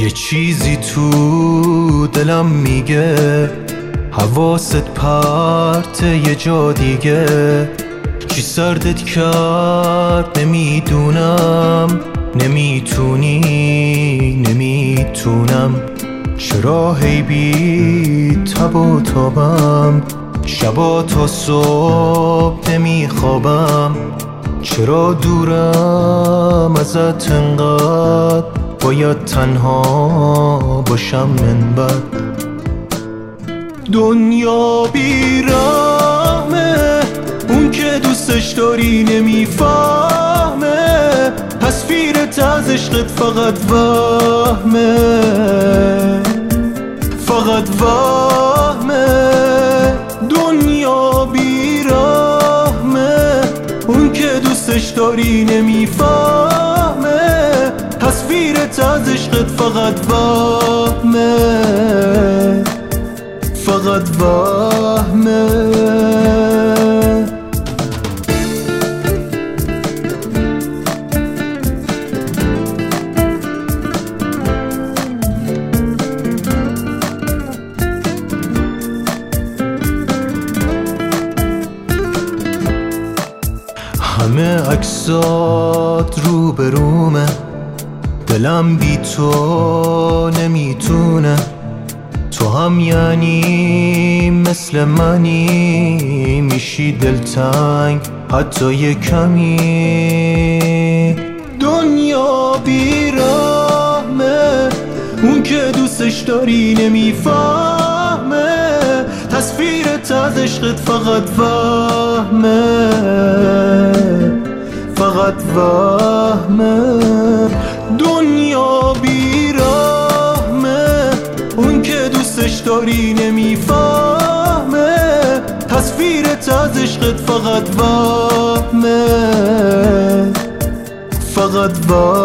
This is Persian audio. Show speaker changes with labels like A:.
A: یه چیزی تو دلم میگه حواست پرت یه جا دیگه. کی سردت کرد نمیدونم، نمیتونم چرا هی بی تب و تابم، شبا تا صبح نمیخوابم. چرا دورم ازت انقدر، باید تنها باشم من بد. دنیا بیرحمه، اون که دوستش داری نمیفهمه، تصویرت از عشقت فقط وهمه، فقط وهمه. دنیا بیرحمه، اون که دوستش داری نمیفهمه، تصویرت از عشقت فقط وهمه، فقط وهمه. همه عکسات رو برومه، دلم بی تو نمیتونه. تو هم یعنی مثل منی، میشی دلتنگ حتی یه کمی. دنیا بیرحمه، اون که دوستش داری نمیفهمه، تصویرت از عشقت فقط وهمه، فقط وهمه. دنیا بیرحمه، اون که دوستش داری نمیفهمه، تصویرت از عشقت فقط وهمه، فقط وهمه.